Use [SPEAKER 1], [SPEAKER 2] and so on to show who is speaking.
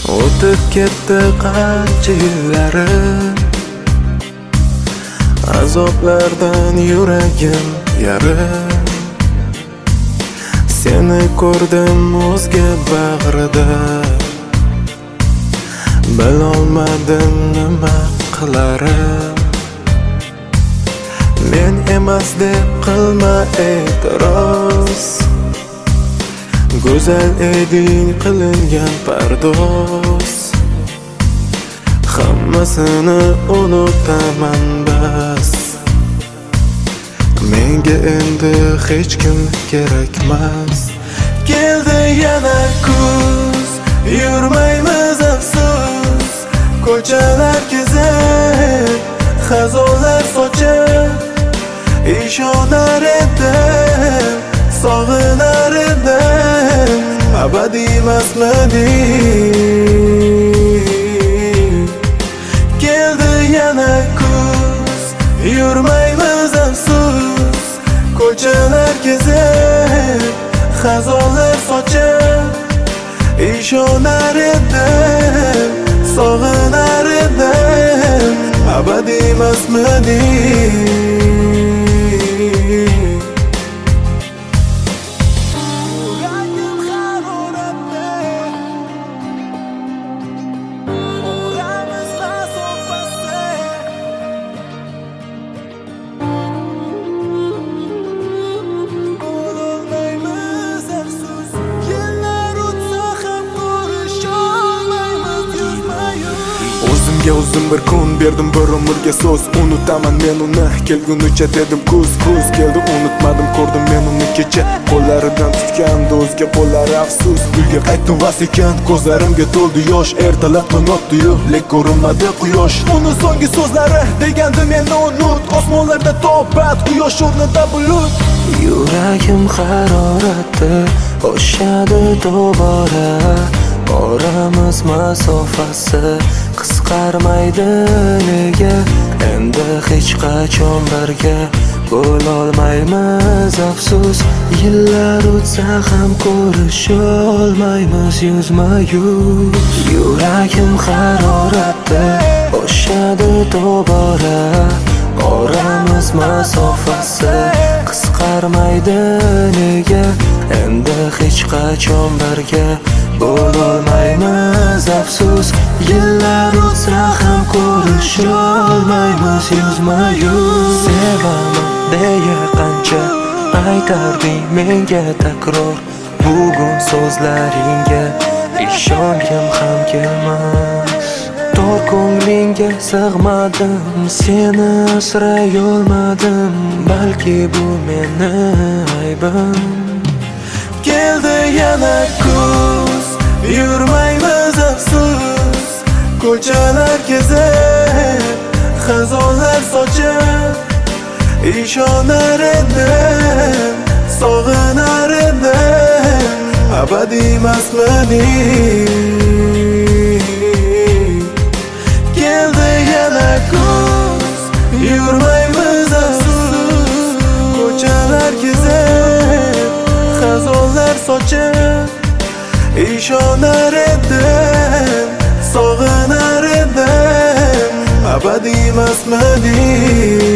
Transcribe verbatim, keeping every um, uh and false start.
[SPEAKER 1] O'tib ketdi qancha yillarim, azoblardan yuragim yarim. Seni ko'rdim o'zga bag'rida, bilolmadim nima qilarim. Men emas deb qilma e'tiroz, go'zal eding qilingan pardoz. Hammasini unutaman bas, menga endi hech kim kerakmas. Keldi yana kuz, yurmaymiz afsus, ko'chalar kezib, xazonlar sochib, ishonar edim, sog'inar edim, abadiy emasmiding. Keldi yana kuz, yurmaymiz afsus, ko'chalar kezib, xazonlar sochib, ishonar edim, sog'inar edim, abadiy emasmiding. O'zim bir kun berdim bir umrga so'z, unutaman men uni kelgunicha dedim kuz. Kuz keldi unutmadim, ko'rdim men uni kecha, qo'llaridan tutgandi o'zga qo'llari afsus. Uyga qaytdim vas ekan, ko'zlarimga to'ldi yosh, ertalab tong otdi-yu, lek ko'rinmadi quyosh. Uni so'nggi so'zlari degandi meni unut, osmonlarda to'bat, quyosh o'rnida bulut.
[SPEAKER 2] Yuragim haroratda o'shadi tobora, oramiz masofasi qisqarmaydi nega? Endi hech qachon birga bo'lolmaymiz afsus. Yillar o'tsa ham ko'risholmaymiz yuzma-yuz. Yuragim haroratda o'shadi tobora, oramiz masofasi qisqarmaydi nega? Endi hech qachon birga bo'lolmaymiz afsus. Yillar o'tsa ham ko'risholmaymiz yuzma-yuz. Sevaman deya qancha aytarding menga takror, bugun so'zlaringga ishongim ham kelmas. Tor ko'nglingga sig'madim, seni asray olmadim, balki bu meni aybim.
[SPEAKER 1] Keldi yana kuz, yurmaymiz afsus, ko'chalar kezib, xazonlar sochib, ishonar edim, sog'inar edim, abadiy emasmiding. Keldi yana kuz, yurmaymiz afsus, ko'chalar kezib, xazonlar sochib, ishonar edim, sog'inar edim, abadiy emasmiding.